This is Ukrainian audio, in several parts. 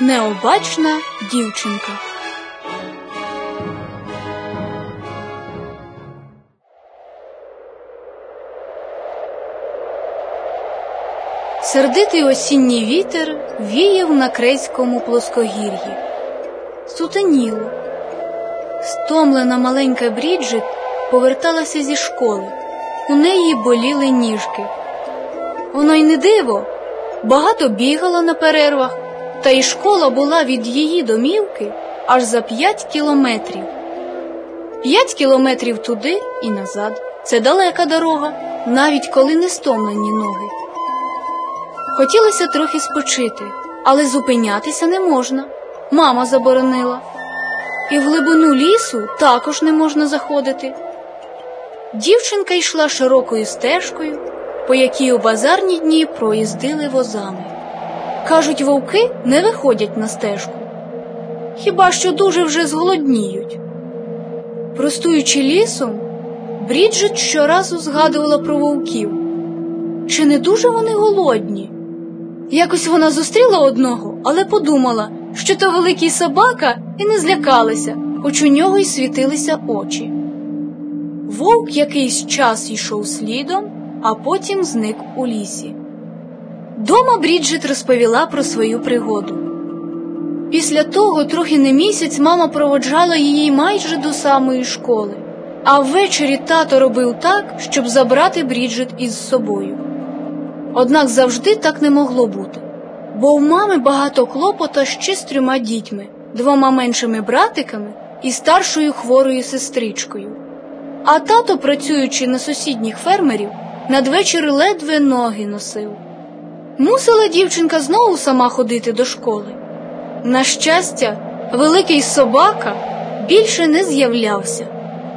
Необачна дівчинка. Сердитий осінній вітер віяв на Крейському плоскогір'ї. Сутеніло. Стомлена маленька Бріджит поверталася зі школи. У неї боліли ніжки. Воно й не диво. Багато бігала на перервах, та й школа була від її домівки аж за 5 кілометрів. 5 кілометрів туди і назад. Це далека дорога, навіть коли не стомлені ноги. Хотілося трохи спочити, але зупинятися не можна. Мама заборонила. І в глибину лісу також не можна заходити. Дівчинка йшла широкою стежкою, по якій у базарні дні проїздили возами. Кажуть, вовки не виходять на стежку. Хіба що дуже вже зголодніють. Простуючи лісом, Бріджит щоразу згадувала про вовків. Чи не дуже вони голодні? Якось вона зустріла одного, але подумала, що то великий собака, і не злякалася, хоч у нього й світилися очі. Вовк якийсь час йшов слідом, а потім зник у лісі. Дома Бріджит розповіла про свою пригоду. Після того трохи не місяць мама проводжала її майже до самої школи, а ввечері тато робив так, щоб забрати Бріджит із собою. Однак завжди так не могло бути, бо у мами багато клопота ще з 3 дітьми, 2 меншими братиками і старшою хворою сестричкою. А тато, працюючи на сусідніх фермерів, надвечір ледве ноги носив. Мусила дівчинка знову сама ходити до школи. На щастя, великий собака більше не з'являвся.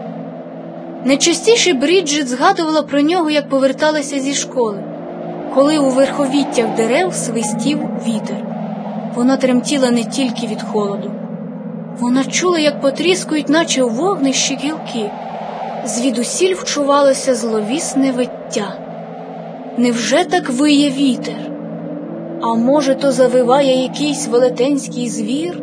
Найчастіше Бріджит згадувала про нього, як поверталася зі школи, коли у верховіттях дерев свистів вітер. Вона тремтіла не тільки від холоду. Вона чула, як потріскують, наче у вогнищі, гілки. Звідусіль вчувалося зловісне виття. Невже так виє вітер? А може, то завиває якийсь велетенський звір?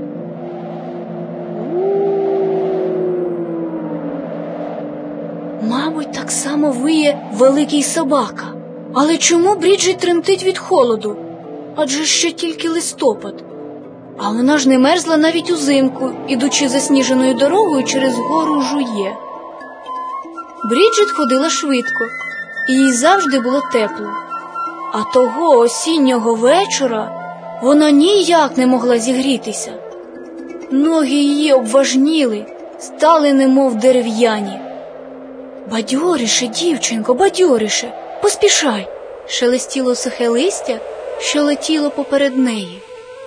Мабуть, так само виє великий собака. Але чому Бріджит тремтить від холоду? Адже ще тільки листопад. А вона ж не мерзла навіть узимку, ідучи засніженою дорогою через гору Жує. Бріджит ходила швидко, і їй завжди було тепло. А того осіннього вечора вона ніяк не могла зігрітися. Ноги її обважніли, стали немов дерев'яні. «Бадьоріше, дівчинко, бадьоріше, поспішай!» – шелестіло сухе листя, що летіло поперед неї.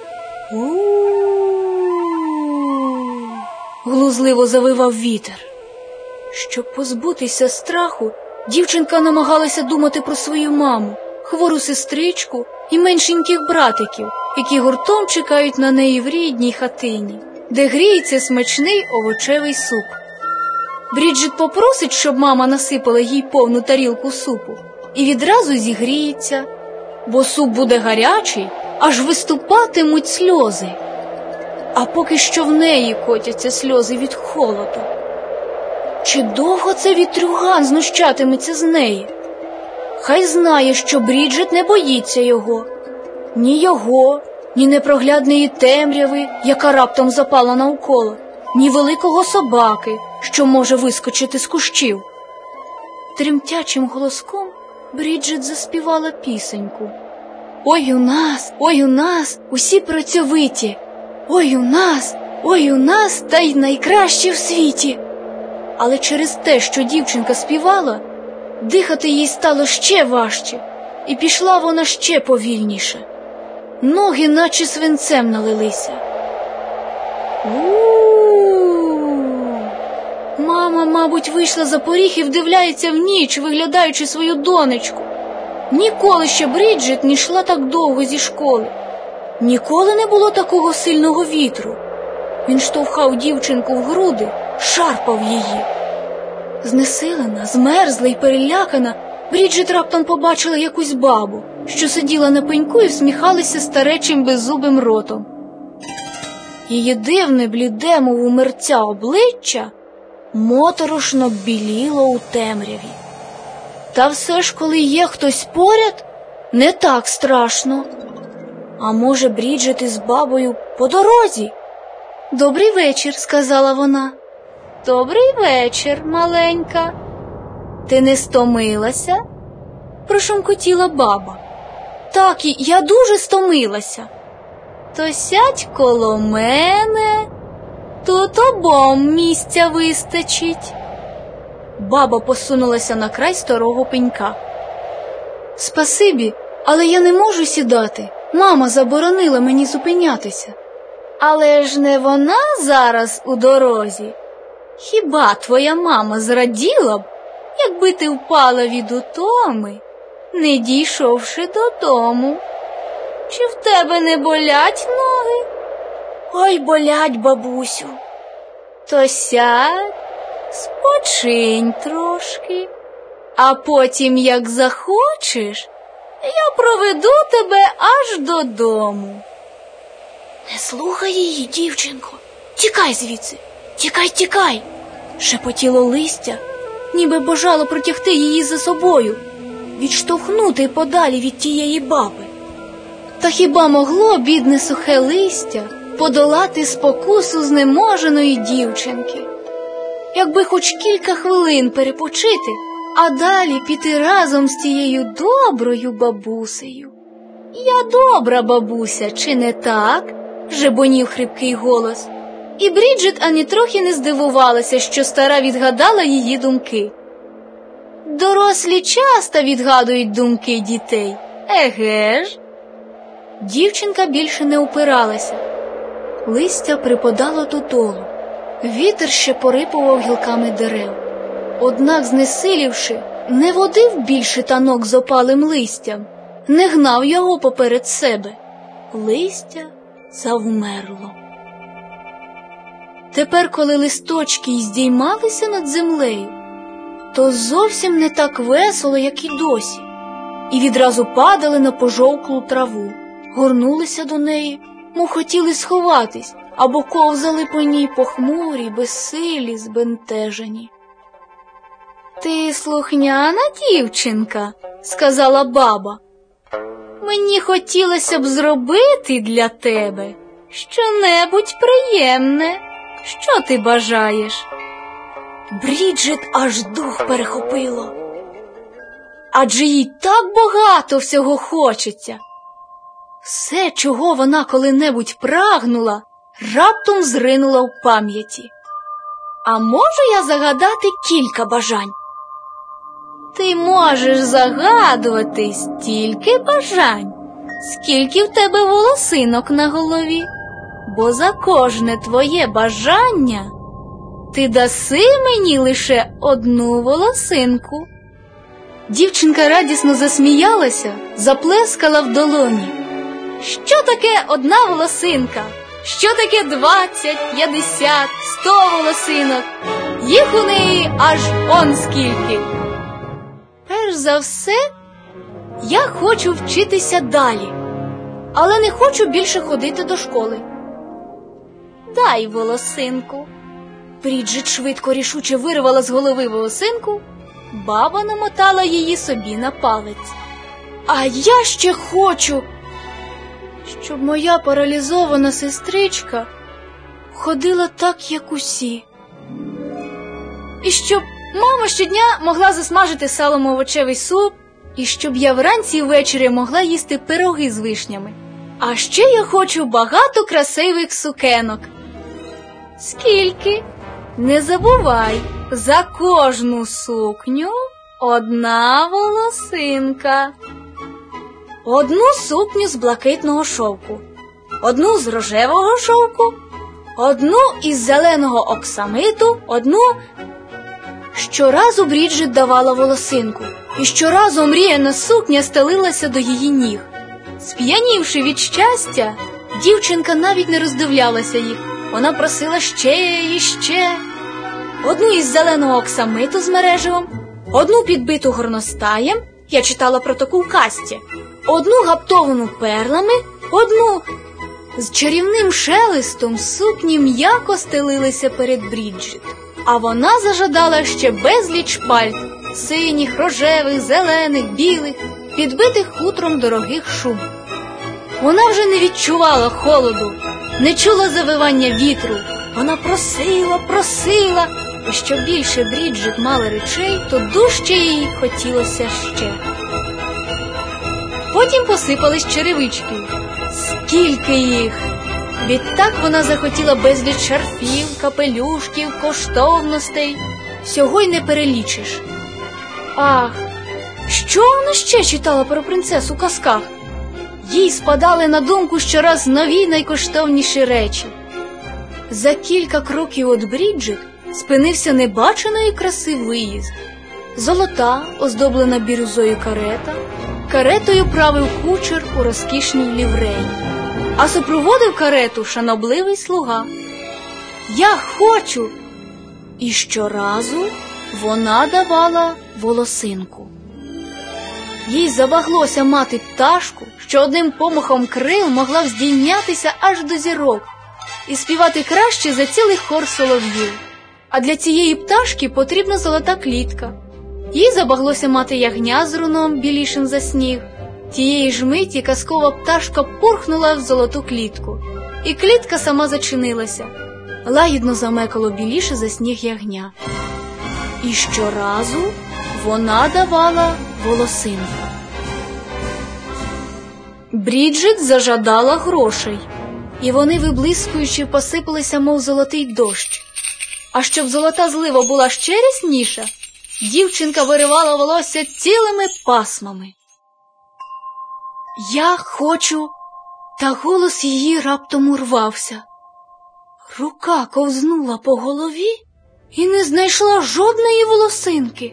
«У-у-у!» – глузливо завивав вітер. Щоб позбутися страху, дівчинка намагалася думати про свою маму, хвору сестричку і меншеньких братиків, які гуртом чекають на неї в рідній хатині, де гріється смачний овочевий суп. Бріджит попросить, щоб мама насипала їй повну тарілку супу, і відразу зігріється, бо суп буде гарячий, аж виступатимуть сльози. А поки що в неї котяться сльози від холоду. Чи довго це вітрюган знущатиметься з неї? Хай знає, що Бріджит не боїться його. Ні непроглядної темряви, яка раптом запала навколо, ні великого собаки, що може вискочити з кущів. Тремтячим голоском Бріджит заспівала пісеньку. Ой у нас, усі працьовиті, ой у нас, та й найкращі в світі. Але через те, що дівчинка співала, дихати їй стало ще важче, і пішла вона ще повільніше. Ноги наче свинцем налилися. Мама, мабуть, вийшла за поріг і вдивляється в ніч, виглядаючи свою донечку. Ніколи ще Бріджит не йшла так довго зі школи. Ніколи не було такого сильного вітру. Він штовхав дівчинку в груди, шарпав її. Знесилена, змерзла й перелякана, Бріджит раптом побачила якусь бабу, що сиділа на пеньку і всміхалася старечим беззубим ротом. Її дивне, бліде, мов у мерця обличчя моторошно біліло у темряві. Та все ж, коли є хтось поряд, не так страшно. А може, Бріджит із бабою по дорозі? «Добрий вечір», – сказала вона. «Добрий вечір, маленька. Ти не стомилася?» – прошумкотіла баба. «Так, я дуже стомилася». «То сядь коло мене, тут обом місця вистачить». Баба посунулася на край старого пенька. «Спасибі, але я не можу сідати. Мама заборонила мені зупинятися». «Але ж не вона зараз у дорозі. Хіба твоя мама зраділа б, якби ти впала від утоми, не дійшовши додому? Чи в тебе не болять ноги?» «Ой, болять, бабусю». «То сядь, спочинь трошки, а потім, як захочеш, я проведу тебе аж додому». «Не слухай її, дівчинко, тікай звідси, тікай, шепотіло листя, ніби бажало протягти її за собою, відштовхнути подалі від тієї баби. Та хіба могло бідне сухе листя подолати спокусу знеможеної дівчинки? Якби хоч кілька хвилин перепочити, а далі піти разом з тією доброю бабусею. «Я добра бабуся, чи не так?» – жебонів хрипкий голос. І Бріджит ані трохи не здивувалася, що стара відгадала її думки. Дорослі часто відгадують думки дітей. Еге ж? Дівчинка більше не упиралася. Листя припадало додолу. Вітер ще порипував гілками дерев. Однак, знесилівши, не водив більше танок з опалим листям, не гнав його поперед себе. Листя завмерло. Тепер, коли листочки й здіймалися над землею, то зовсім не так весело, як і досі, і відразу падали на пожовклу траву, горнулися до неї, мов хотіли сховатись, або ковзали по ній похмурі, безсилі, збентежені. «Ти слухняна дівчинка», – сказала баба. «Мені хотілося б зробити для тебе що-небудь приємне. Що ти бажаєш?» Бріджит аж дух перехопило. Адже їй так багато всього хочеться. Все, чого вона коли-небудь прагнула, раптом зринула в пам'яті. «А можу я загадати кілька бажань?» «Ти можеш загадувати стільки бажань, скільки в тебе волосинок на голові, бо за кожне твоє бажання ти даси мені лише одну волосинку». Дівчинка радісно засміялася, заплескала в долоні. «Що таке одна волосинка? Що таке 20, 50, 100 волосинок? Їх у неї аж он скільки!» «Перш за все, я хочу вчитися далі, але не хочу більше ходити до школи». «Дай волосинку». Бріджит швидко рішуче вирвала з голови волосинку, баба намотала її собі на палець. «А я ще хочу, щоб моя паралізована сестричка ходила так, як усі. І щоб мама щодня могла засмажити салом овочевий суп, і щоб я вранці і ввечері могла їсти пироги з вишнями. А ще я хочу багато красивих сукенок». «Скільки? Не забувай, за кожну сукню одна волосинка. Одну сукню з блакитного шовку, одну з рожевого шовку, одну із зеленого оксамиту, одну…» Щоразу Бріджит давала волосинку, і щоразу омріяна сукня стелилася до її ніг. Сп'янівши від щастя, дівчинка навіть не роздивлялася їх. Вона просила ще і ще. Одну із зеленого оксамиту з мереживом, одну підбиту горностаєм, я читала про таку в казці, одну гаптовану перлами, З чарівним шелестом сукні м'яко стелилися перед Бріджит, а вона зажадала ще безліч пальт – синіх, рожевих, зелених, білих, підбитих хутром дорогих шуб. Вона вже не відчувала холоду, не чула завивання вітру. Вона просила, і що більше Бріджит мала речей, то дужче їй хотілося ще. Потім посипались черевички. Скільки їх! Відтак вона захотіла безліч шарфів, капелюшків, коштовностей. Всього й не перелічиш. Ах, що вона ще читала про принцесу в казках? Їй спадали на думку щораз нові найкоштовніші речі. За кілька кроків від Бріджит спинився небаченої краси виїзд. Золота, оздоблена бірюзою карета, каретою правив кучер у розкішній лівреї, а супроводив карету шанобливий слуга. «Я хочу!» І щоразу вона давала волосинку. Їй забаглося мати пташку, що одним помахом крил могла здійнятися аж до зірок і співати краще за цілий хор солов'їв. А для цієї пташки потрібна золота клітка. Їй забаглося мати ягня з руном, білішим за сніг. Тієї ж миті казкова пташка пурхнула в золоту клітку, і клітка сама зачинилася. Лагідно замекало біліше за сніг ягня. І щоразу вона давала волосинку. Бріджит зажадала грошей, і вони, виблискуючи, посипалися, мов золотий дощ. А щоб золота злива була ще рясніша, дівчинка виривала волосся цілими пасмами. «Я хочу!» Та голос її раптом урвався. Рука ковзнула по голові і не знайшла жодної волосинки.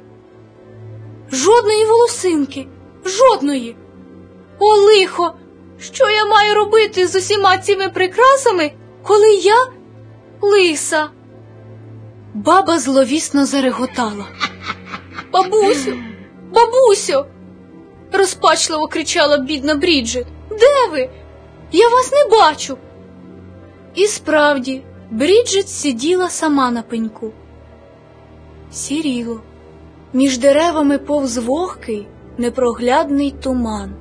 Жодної волосинки! Жодної! О, лихо! Що я маю робити з усіма цими прикрасами, коли я лиса? Баба зловісно зареготала. «Бабусю! Бабусю!» розпачливо кричала бідна Бріджит. «Де ви? Я вас не бачу!» І справді, Бріджит сиділа сама на пеньку. Сіріло. Між деревами повз вогкий, непроглядний туман.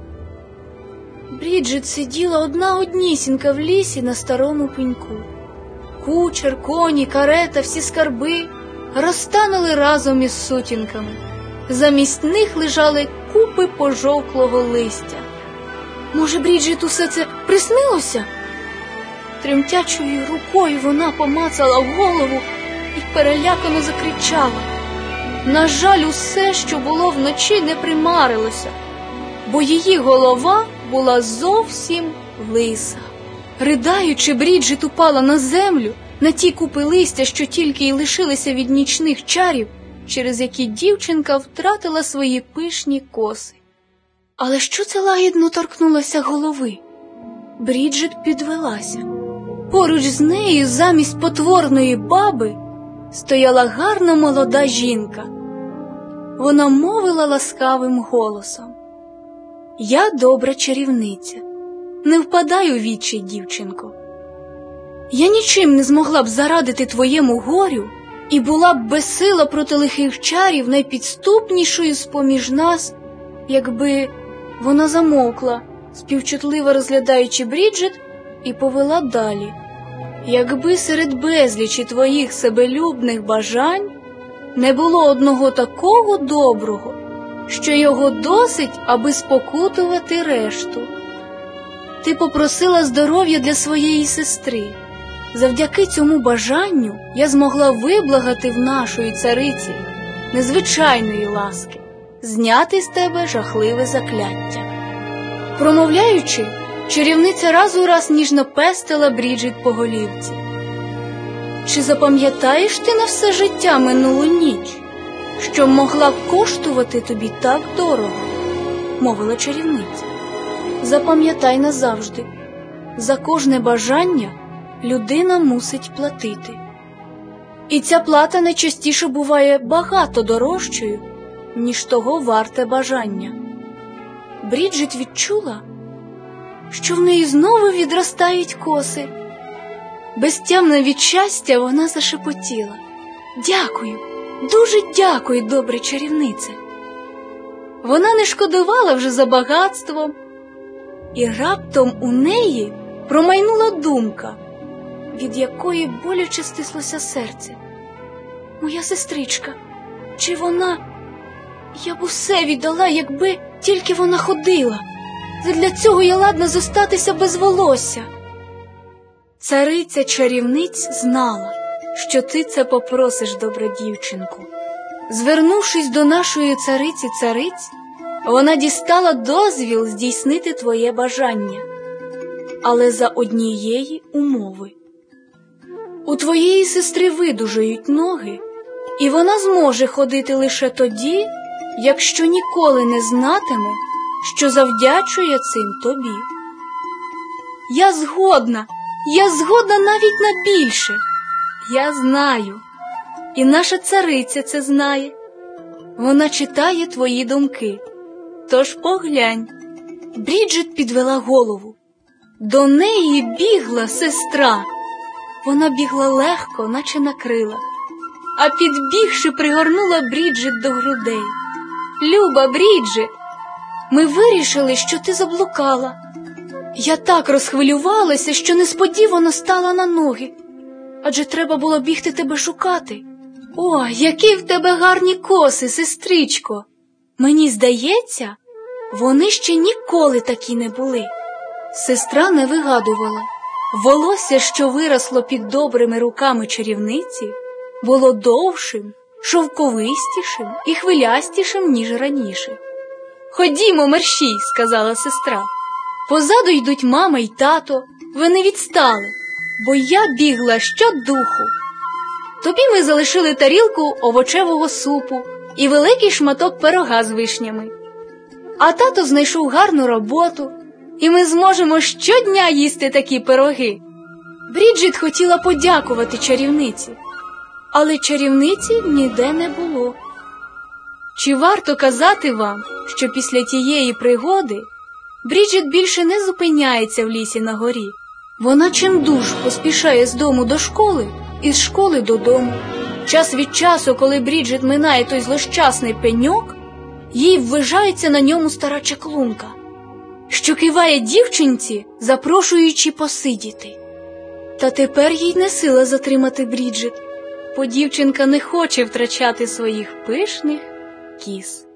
Бріджит сиділа одна-однісінька в лісі на старому пеньку. Кучер, коні, карета, всі скарби розтанули разом із сутінками. Замість них лежали купи пожовклого листя. Може, Бріджит усе це приснилося? Тремтячою рукою вона помацала голову і перелякано закричала. На жаль, усе, що було вночі, не примарилося, бо її голова була зовсім лиса. Ридаючи, Бріджит упала на землю, на ті купи листя, що тільки й лишилися від нічних чарів, через які дівчинка втратила свої пишні коси. Але що це лагідно торкнулося голови? Бріджит підвелася. Поруч з нею, замість потворної баби, стояла гарна молода жінка. Вона мовила ласкавим голосом. «Я добра чарівниця. Не впадай у відчай, дівчинко. Я нічим не змогла б зарадити твоєму горю і була б безсила проти лихих чарів найпідступнішою з-поміж нас, якби…» Вона замовкла, співчутливо розглядаючи Бріджит, і повела далі. «Якби серед безлічі твоїх себелюбних бажань не було одного такого доброго, що його досить, аби спокутувати решту. Ти попросила здоров'я для своєї сестри. Завдяки цьому бажанню я змогла виблагати в нашої цариці незвичайної ласки, зняти з тебе жахливе закляття». Промовляючи, чарівниця раз у раз ніжно пестила Бріджит по голівці. «Чи запам'ятаєш ти на все життя минулу ніч, що могла коштувати тобі так дорого?» – мовила чарівниця. «Запам'ятай назавжди, за кожне бажання людина мусить платити. І ця плата найчастіше буває багато дорожчою, ніж того варте бажання». Бріджит відчула, що в неї знову відростають коси. Безтямна від щастя вона зашепотіла: «Дякую, дуже дякую, добре чарівнице». Вона не шкодувала вже за багатством, і раптом у неї промайнула думка, від якої боляче стислося серце. «Моя сестричка, чи вона... Я б усе віддала, якби тільки вона ходила. Задля цього я ладна зостатися без волосся». Цариця чарівниць знала, що ти це попросиш, добра дівчинку. Звернувшись до нашої цариці-цариць, вона дістала дозвіл здійснити твоє бажання, але за однієї умови. У твоєї сестри видужають ноги, і вона зможе ходити лише тоді, якщо ніколи не знатиме, що завдячує цим тобі. Я згодна навіть на більше. Я знаю, і наша цариця це знає. Вона читає твої думки. Тож поглянь». Бріджит підвела голову. До неї бігла сестра. Вона бігла легко, наче на крилах, а підбігши, пригорнула Бріджит до грудей. «Люба Бріджит, ми вирішили, що ти заблукала. Я так розхвилювалася, що несподівано стала на ноги. Адже треба було бігти тебе шукати. О, які в тебе гарні коси, сестричко! Мені здається, вони ще ніколи такі не були». Сестра не вигадувала. Волосся, що виросло під добрими руками чарівниці, було довшим, шовковистішим і хвилястішим, ніж раніше. «Ходімо, мерщій», – сказала сестра. «Позаду йдуть мама й тато, вони відстали, бо я бігла щодуху. Тобі ми залишили тарілку овочевого супу і великий шматок пирога з вишнями. А тато знайшов гарну роботу, і ми зможемо щодня їсти такі пироги». Бріджит хотіла подякувати чарівниці, але чарівниці ніде не було. Чи варто казати вам, що після тієї пригоди Бріджит більше не зупиняється в лісі на горі? Вона чимдуж поспішає з дому до школи і з школи додому. Час від часу, коли Бріджит минає той злощасний пеньок, їй ввижається на ньому стара чаклунка, що киває дівчинці, запрошуючи посидіти. Та тепер їй не сила затримати Бріджит, бо дівчинка не хоче втрачати своїх пишних кіс.